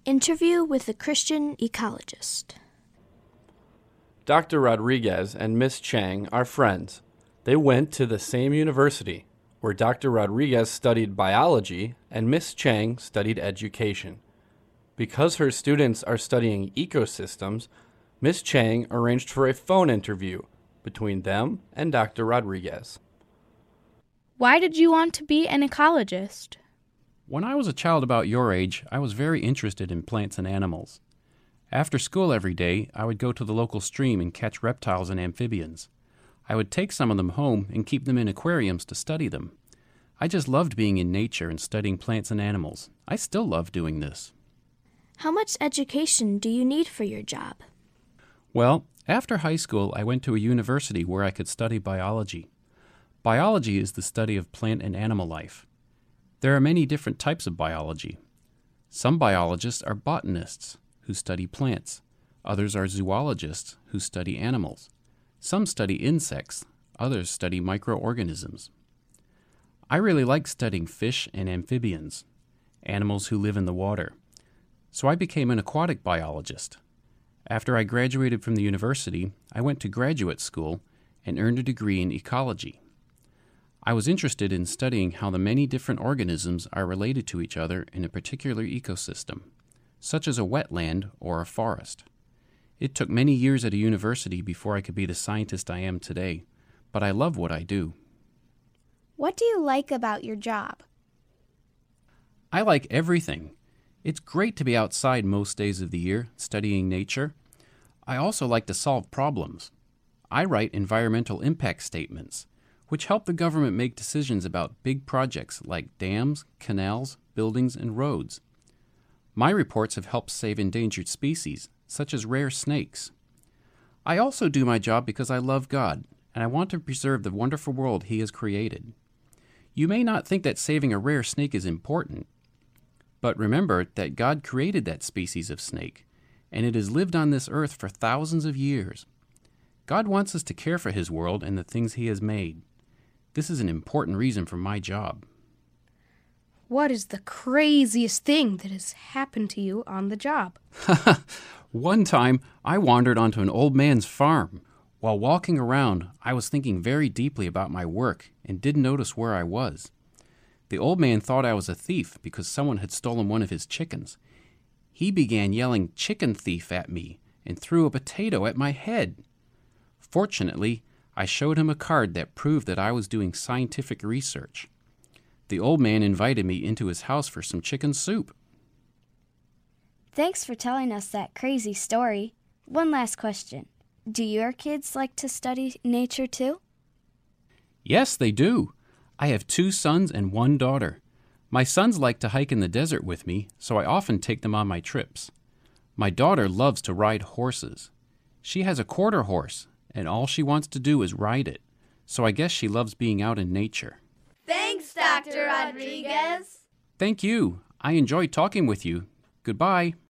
Interview with a Christian ecologist. Dr. Rodriguez and Miss Chang are friends. They went to the same university, where Dr. Rodriguez studied biology and Miss Chang studied education. Because her students are studying ecosystems, Miss Chang arranged for a phone interview between them and Dr. Rodriguez. Why did you want to be an ecologist? When I was a child about your age, I was very interested in plants and animals. After school every day, I would go to the local stream and catch reptiles and amphibians. I would take some of them home and keep them in aquariums to study them. I just loved being in nature and studying plants and animals. I still love doing this. How much education do you need for your job? Well, after high school, I went to a university where I could study biology. Biology is the study of plant and animal life. There are many different types of biology. Some biologists are botanists, who study plants. Others are zoologists, who study animals. Some study insects. Others study microorganisms. I really like studying fish and amphibians, animals who live in the water. So I became an aquatic biologist. After I graduated from the university, I went to graduate school and earned a degree in ecology. I was interested in studying how the many different organisms are related to each other in a particular ecosystem, such as a wetland or a forest. It took many years at a university before I could be the scientist I am today, but I love what I do. What do you like about your job? I like everything. It's great to be outside most days of the year, studying nature. I also like to solve problems. I write environmental impact statements, which help the government make decisions about big projects like dams, canals, buildings, and roads. My reports have helped save endangered species, such as rare snakes. I also do my job because I love God, and I want to preserve the wonderful world He has created. You may not think that saving a rare snake is important, but remember that God created that species of snake, and it has lived on this earth for thousands of years. God wants us to care for His world and the things He has made. This is an important reason for my job. What is the craziest thing that has happened to you on the job? One time, I wandered onto an old man's farm. While walking around, I was thinking very deeply about my work and didn't notice where I was. The old man thought I was a thief because someone had stolen one of his chickens. He began yelling "chicken thief" at me and threw a potato at my head. Fortunately, I showed him a card that proved that I was doing scientific research. The old man invited me into his house for some chicken soup. Thanks for telling us that crazy story. One last question. Do your kids like to study nature too? Yes, they do. I have 2 sons and 1 daughter. My sons like to hike in the desert with me, so I often take them on my trips. My daughter loves to ride horses. She has a quarter horse, and all she wants to do is ride it, so I guess she loves being out in nature. Thanks, Dr. Rodriguez. Thank you. I enjoyed talking with you. Goodbye.